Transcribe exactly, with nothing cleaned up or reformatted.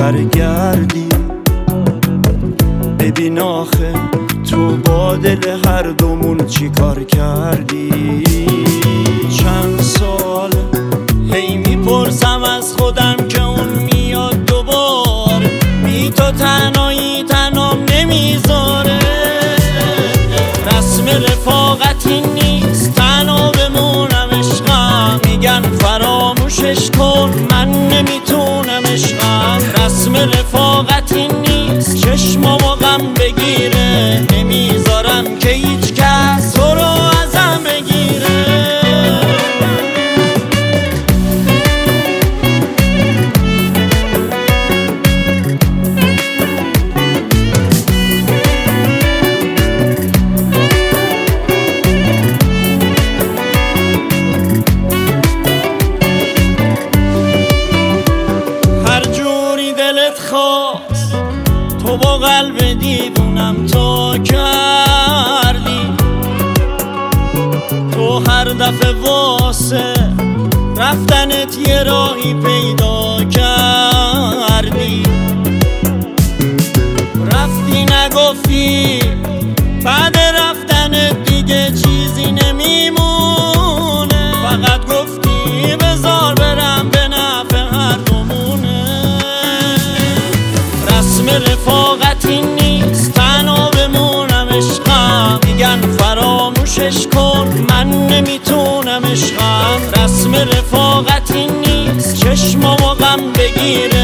برگردی. ببین آخه تو با دل هر دومون چی کار کردی. چند سال هی میپرسم از خودم که اون میاد دوبار، بی تو تنهایی تنام نمیذاره. رسم رفاقتی نیست تنها بمونم عشقم، میگن فراموشش کن من نمیتونم عشقم. رسم رفاقتی نیست چشمامو غم بگیره، نمیذارم که هیچ کس تو رو ازم بگیره. تو با قلب دیوونم تو کردی، تو هر دفعه واسه رفتنت یه راهی پیدا کردی. رفتی نگفتی بعد رفتنت دیگه چیزی نمیمونه، فقط گفتی بذار برم به نفع هر دومونه. رسم رفاقتی نیست تنها بمونم عشقم، میگن فراموشش کن من نمیتونم عشقم. رسم رفاقتی نیست چشمامو غم بگیره،